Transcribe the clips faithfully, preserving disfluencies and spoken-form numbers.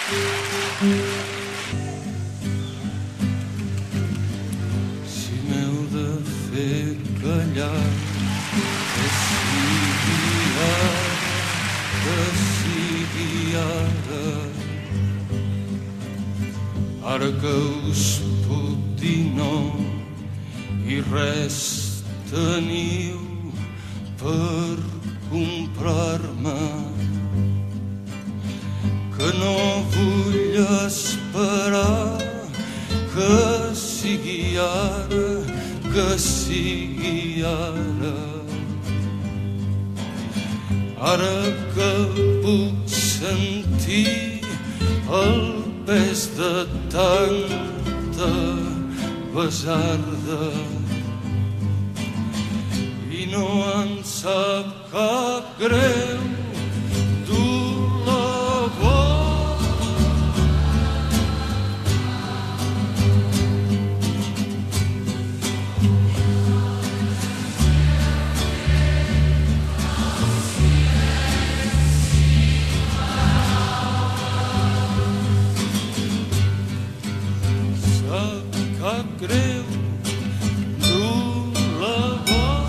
Si m'heu de fer callar, que sigui ara, que sigui ara. Ara que us puc dir no i res teniu per comprar-me, que no vull esperar, que sigui ara, que sigui ara. Ara que puc sentir el pes de tanta besarda i no em sap cap greu dur la veu. Sap cap greu dur la veu.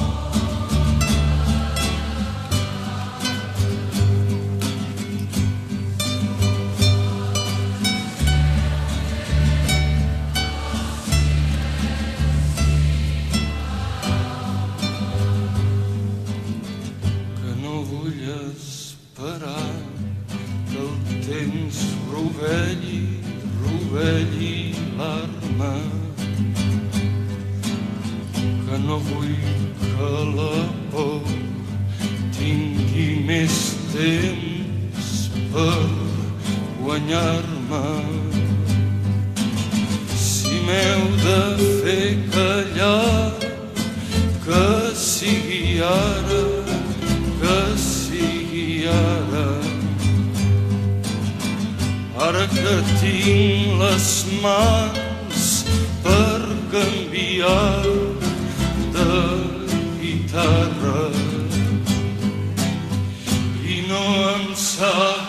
Que no vull esperar que el temps rovelli, rovelli l'arma, que no vull que la por tingui més temps per guanyar-me. Si m'heu de fer callar, que sigui ara, que sigui ara. Ara que tinc les mans per canviar de guitarra i no em sap